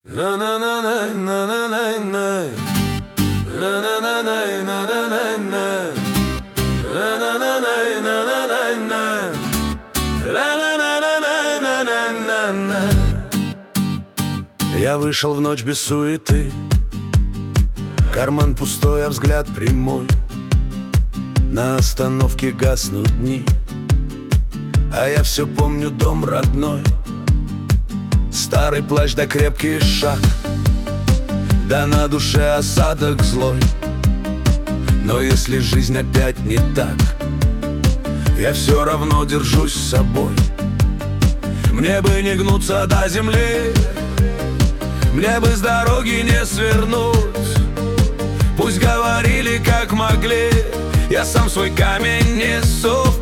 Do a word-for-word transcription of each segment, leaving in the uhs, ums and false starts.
Я вышел в ночь без суеты, карман пустой, а взгляд прямой. На остановке гаснут дни, а я все помню дом родной. Старый плащ да крепкий шаг, да на душе осадок злой. Но если жизнь опять не так, я все равно держусь с собой. Мне бы не гнуться до земли, мне бы с дороги не свернуть. Пусть говорили как могли, я сам свой камень несу в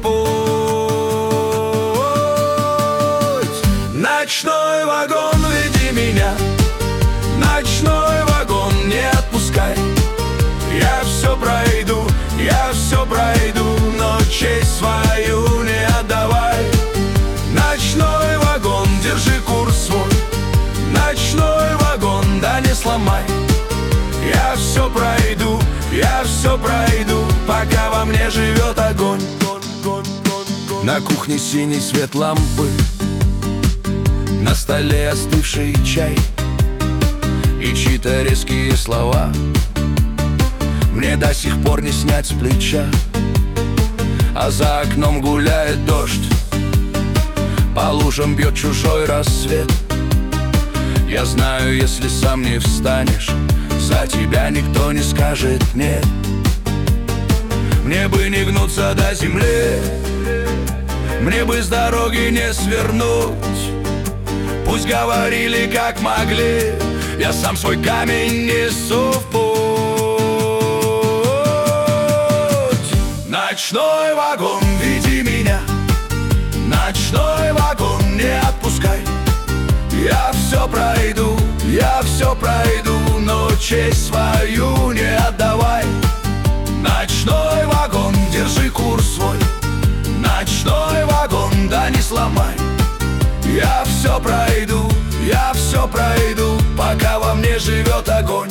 путь. Ночной вагон, веди меня, ночной вагон, не отпускай. Я все пройду, я все пройду, но честь свою не отдавай. Ночной вагон, держи курс свой, ночной вагон, да не сломай. Я все пройду, я все пройду, пока во мне живет огонь. На кухне синий свет лампы, на столе остывший чай и чьи-то резкие слова мне до сих пор не снять с плеча. А за окном гуляет дождь, по лужам бьет чужой рассвет. Я знаю, если сам не встанешь, за тебя никто не скажет нет. Мне бы не гнуться до земли, мне бы с дороги не свернуть. Пусть говорили как могли, я сам свой камень несу в путь. Ночной вагон, веди меня, ночной вагон, не отпускай. Я все пройду, я все пройду, но честь свою не отдавай. Ночной вагон, держи курс свой, ночной вагон, да не сломай. Я все пройду, я все пройду, пока во мне живет огонь.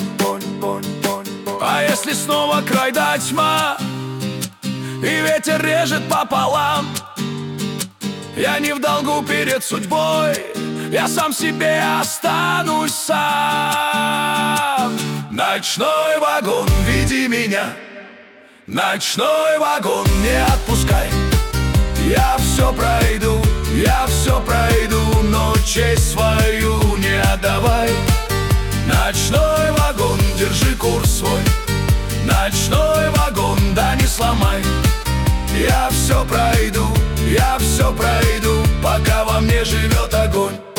А если снова край да тьма, и ветер режет пополам, я не в долгу перед судьбой, я сам себе останусь сам. Ночной вагон, веди меня, ночной вагон, не отпускай. Я все пройду, я все пройду, но честь свою не отдавай. Ночной вагон, держи курс свой, ночной вагон, да не сломай. Я все пройду, я все пройду, пока во мне живет огонь.